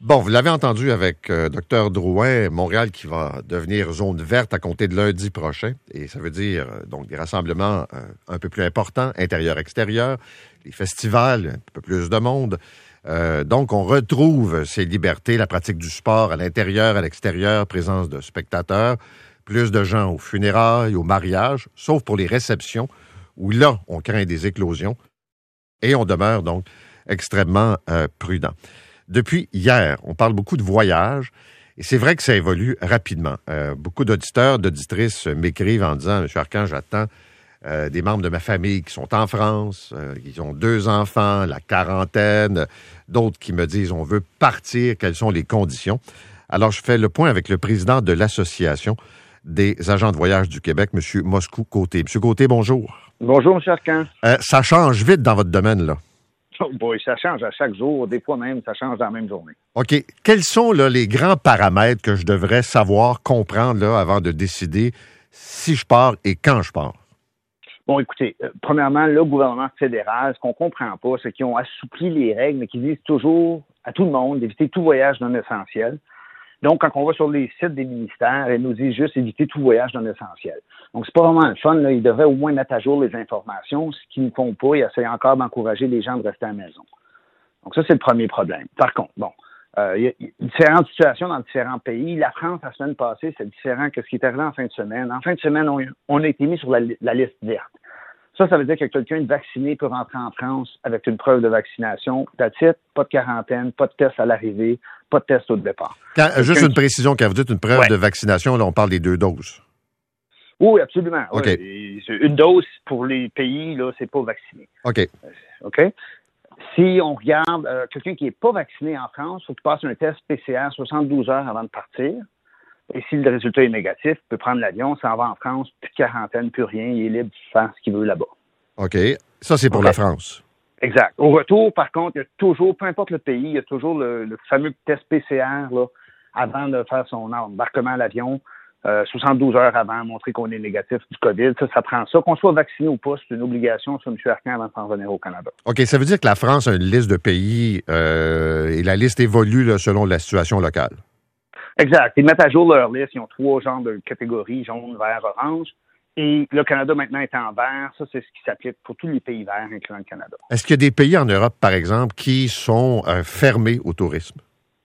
Bon, vous l'avez entendu avec Dr Drouin, Montréal qui va devenir zone verte à compter de lundi prochain. Et ça veut dire donc des rassemblements un peu plus importants, intérieur-extérieur, les festivals, un peu plus de monde. Donc, on retrouve ces libertés, la pratique du sport à l'intérieur, à l'extérieur, présence de spectateurs, plus de gens aux funérailles, aux mariages, sauf pour les réceptions, où là, on craint des éclosions. Et on demeure donc extrêmement prudent. Depuis hier, on parle beaucoup de voyages et c'est vrai que ça évolue rapidement. Beaucoup d'auditeurs, d'auditrices m'écrivent en disant « Monsieur Arcan, j'attends des membres de ma famille qui sont en France, qui ont 2 enfants, la quarantaine, d'autres qui me disent « On veut partir, quelles sont les conditions? » Alors, je fais le point avec le président de l'Association des agents de voyage du Québec, M. Moscou-Côté. M. Côté, bonjour. Bonjour, M. Arcan. Ça change vite dans votre domaine, là. Oh boy, ça change à chaque jour. Des fois même, ça change dans la même journée. OK. Quels sont là, les grands paramètres que je devrais savoir, comprendre là, avant de décider si je pars et quand je pars? Bon, écoutez, premièrement, le gouvernement fédéral, ce qu'on comprend pas, c'est qu'ils ont assoupli les règles, mais qu'ils disent toujours à tout le monde d'éviter tout voyage non essentiel. Donc, quand on va sur les sites des ministères, ils nous disent juste éviter tout voyage non essentiel. Donc, c'est pas vraiment le fun, là. Ils devraient au moins mettre à jour les informations, ce qu'ils ne font pas. Ils essaient encore d'encourager les gens de rester à la maison. Donc, ça, c'est le premier problème. Par contre, bon, il y a différentes situations dans différents pays. La France, la semaine passée, c'est différent que ce qui est arrivé en fin de semaine. En fin de semaine, on a été mis sur la liste verte. Ça veut dire que quelqu'un de vacciné peut rentrer en France avec une preuve de vaccination. That's it, pas de quarantaine, pas de test à l'arrivée, pas de test au départ. Juste une précision, quand vous dites une preuve de vaccination, là, on parle des 2 doses. Oui, absolument. OK. Ouais. Une dose pour les pays, là, c'est pas vacciné. OK. OK? Si on regarde quelqu'un qui n'est pas vacciné en France, il faut qu'il passe un test PCR 72 heures avant de partir. Et si le résultat est négatif, il peut prendre l'avion, s'en va en France, plus de quarantaine, plus rien, il est libre de faire ce qu'il veut là-bas. OK. Ça, c'est pour la France. Exact. Au retour, par contre, il y a toujours, peu importe le pays, il y a toujours le fameux test PCR là, avant de faire son embarquement à l'avion, 72 heures avant, montrer qu'on est négatif du COVID. Ça prend ça. Qu'on soit vacciné ou pas, c'est une obligation sur M. Arcan avant de s'en revenir au Canada. OK. Ça veut dire que la France a une liste de pays et la liste évolue là, selon la situation locale. Exact. Ils mettent à jour leur liste. Ils ont 3 genres de catégories, jaune, vert, orange. Et le Canada, maintenant, est en vert. Ça, c'est ce qui s'applique pour tous les pays verts, incluant le Canada. Est-ce qu'il y a des pays en Europe, par exemple, qui sont fermés au tourisme?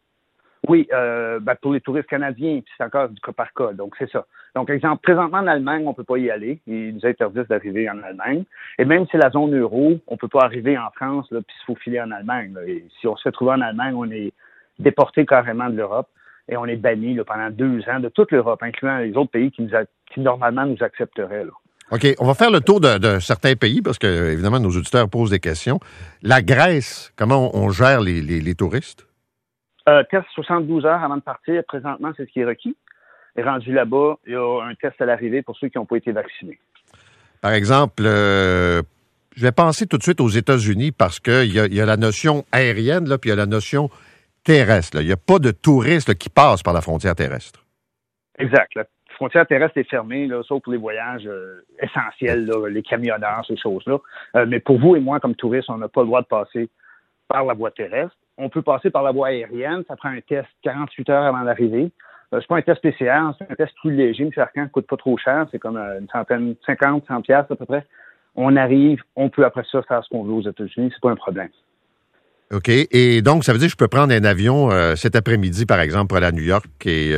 Oui, pour les touristes canadiens, c'est encore du cas par cas. Donc, c'est ça. Donc, exemple, présentement, en Allemagne, on ne peut pas y aller. Ils nous interdisent d'arriver en Allemagne. Et même si c'est la zone euro, on ne peut pas arriver en France là, puis se faufiler en Allemagne. Là. Et si on se fait trouver en Allemagne, on est déporté carrément de l'Europe. Et on est banni là, pendant 2 ans de toute l'Europe, incluant les autres pays qui normalement nous accepteraient. Là. OK. On va faire le tour de certains pays parce que, évidemment, nos auditeurs posent des questions. La Grèce, comment on gère les touristes? Test 72 heures avant de partir. Présentement, c'est ce qui est requis. Et rendu là-bas, il y a un test à l'arrivée pour ceux qui n'ont pas été vaccinés. Par exemple, je vais penser tout de suite aux États-Unis parce qu'il y a la notion aérienne, là, puis il y a la notion terrestre. Là. Il n'y a pas de touristes là, qui passent par la frontière terrestre. Exact. La frontière terrestre est fermée, là, sauf pour les voyages essentiels, là, les camionneurs, ces choses-là. Mais pour vous et moi, comme touristes, on n'a pas le droit de passer par la voie terrestre. On peut passer par la voie aérienne. Ça prend un test 48 heures avant d'arriver. C'est pas un test PCR, c'est un test plus léger. M. Arcan ne coûte pas trop cher. C'est comme une centaine, 50, 100 piastres à peu près. On arrive, on peut après ça faire ce qu'on veut aux États-Unis. C'est pas un problème. OK. Et donc, ça veut dire que je peux prendre un avion cet après-midi, par exemple, pour aller à New York et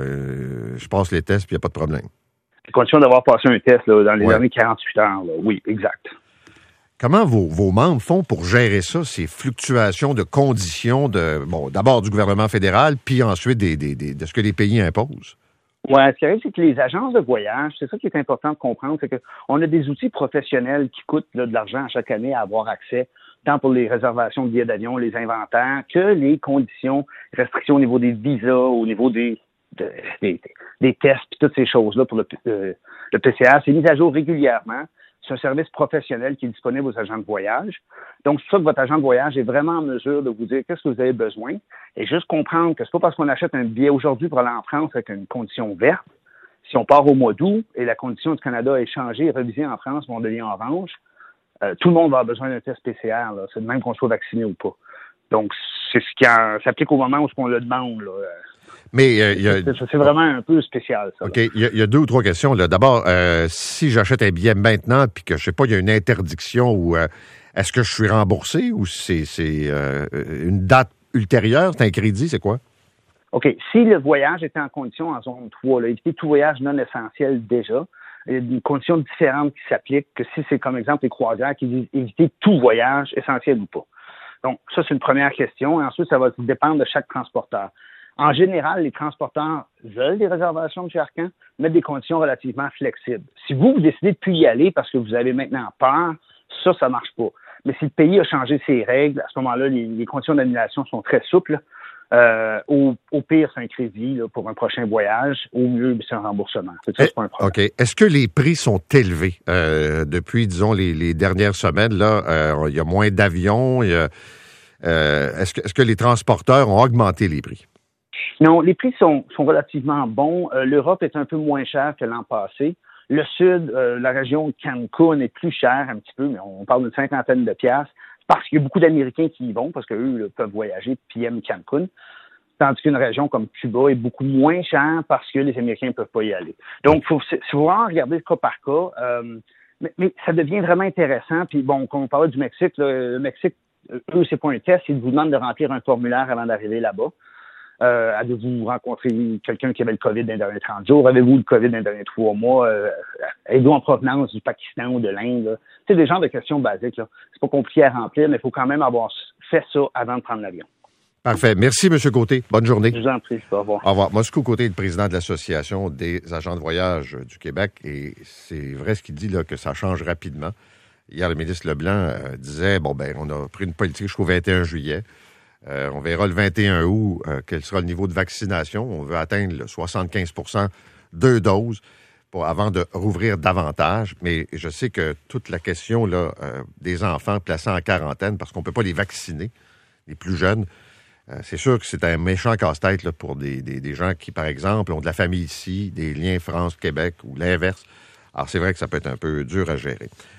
je passe les tests puis il n'y a pas de problème. À condition d'avoir passé un test là, dans les dernières 48 heures. Là. Oui, exact. Comment vos membres font pour gérer ça, ces fluctuations de conditions d'abord du gouvernement fédéral, puis ensuite de ce que les pays imposent? Oui, ce qui arrive, c'est que les agences de voyage, c'est ça qui est important de comprendre, c'est qu'on a des outils professionnels qui coûtent là, de l'argent à chaque année à avoir accès, tant pour les réservations de billets d'avion, les inventaires, que les conditions, restrictions au niveau des visas, au niveau des tests, puis toutes ces choses-là pour le PCR. C'est mis à jour régulièrement. C'est un service professionnel qui est disponible aux agents de voyage. Donc, c'est ça que votre agent de voyage est vraiment en mesure de vous dire qu'est-ce que vous avez besoin et juste comprendre que c'est pas parce qu'on achète un billet aujourd'hui pour aller en France avec une condition verte. Si on part au mois d'août et la condition du Canada est changée et révisée en France, on devient orange, tout le monde va avoir besoin d'un test PCR. Là. C'est de même qu'on soit vacciné ou pas. Donc, c'est ce qui s'applique au moment où on le demande. Là. Mais c'est vraiment un peu spécial, ça. OK. Il y a 2 ou 3 questions. Là. D'abord, si j'achète un billet maintenant puis que, je sais pas, il y a une interdiction ou est-ce que je suis remboursé ou c'est une date ultérieure? C'est un crédit, c'est quoi? OK. Si le voyage était en condition en zone 3, là, éviter tout voyage non essentiel déjà, il y a des conditions différentes qui s'appliquent que si c'est comme exemple les croisières qui disent éviter tout voyage essentiel ou pas. Donc, ça, c'est une première question. Et ensuite, ça va dépendre de chaque transporteur. En général, les transporteurs veulent des réservations, M. Arcan, mettre des conditions relativement flexibles. Si vous décidez de plus y aller parce que vous avez maintenant peur, ça marche pas. Mais si le pays a changé ses règles, à ce moment-là, les conditions d'annulation sont très souples. Au pire, c'est un crédit là, pour un prochain voyage. Au mieux, c'est un remboursement. C'est pas un problème. OK. Est-ce que les prix sont élevés depuis, disons, les dernières semaines? Là, il y a moins d'avions. Est-ce que les transporteurs ont augmenté les prix? Non, les prix sont relativement bons. L'Europe est un peu moins chère que l'an passé. Le Sud, la région de Cancun est plus chère un petit peu, mais on parle d'une 50aine de piastres, parce qu'il y a beaucoup d'Américains qui y vont, parce qu'eux peuvent voyager puis aiment Cancun. Tandis qu'une région comme Cuba est beaucoup moins chère parce que les Américains ne peuvent pas y aller. Donc, il faut vraiment regarder le cas par cas. Mais ça devient vraiment intéressant. Puis bon, quand on parlait du Mexique, là, le Mexique, eux, c'est pas un test, ils vous demandent de remplir un formulaire avant d'arriver là-bas. Avez-vous rencontré quelqu'un qui avait le COVID dans les derniers 30 jours? Avez-vous le COVID dans les derniers 3 mois? Êtes-vous en provenance du Pakistan ou de l'Inde? C'est des genres de questions basiques. Là. C'est pas compliqué à remplir, mais il faut quand même avoir fait ça avant de prendre l'avion. Parfait. Merci, M. Côté. Bonne journée. Je vous en prie. Au revoir. Au revoir. Moscou Côté est le président de l'Association des agents de voyage du Québec et c'est vrai ce qu'il dit là, que ça change rapidement. Hier, le ministre Leblanc disait, on a pris une politique jusqu'au 21 juillet. On verra le 21 août quel sera le niveau de vaccination. On veut atteindre le 75 2 doses avant de rouvrir davantage. Mais je sais que toute la question là, des enfants placés en quarantaine, parce qu'on ne peut pas les vacciner, les plus jeunes, c'est sûr que c'est un méchant casse-tête là, pour des gens qui, par exemple, ont de la famille ici, des liens France-Québec ou l'inverse. Alors, c'est vrai que ça peut être un peu dur à gérer.